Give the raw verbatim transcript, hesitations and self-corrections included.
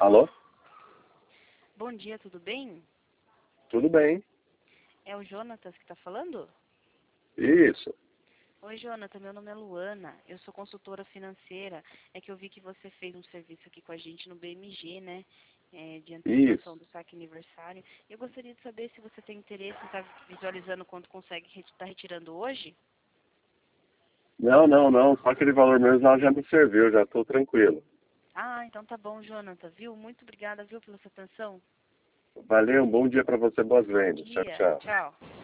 Alô? Bom dia, tudo bem? Tudo bem? É o Jonatas que está falando? Isso. Oi, Jonathan, meu nome é Luana, eu sou consultora financeira. É que eu vi que você fez um serviço aqui com a gente no B M G, né? É, de antecipação Isso. do saque aniversário. Eu gostaria de saber se você tem interesse em estar visualizando quanto consegue estar retirando hoje. Não, não, não. Só aquele valor mesmo lá já me serviu, já estou tranquilo. Ah, então tá bom, Jonathan, viu? Muito obrigada, viu, pela sua atenção. Valeu, um bom dia para você, boas Bom vendas. Tchau, dia, tchau. tchau.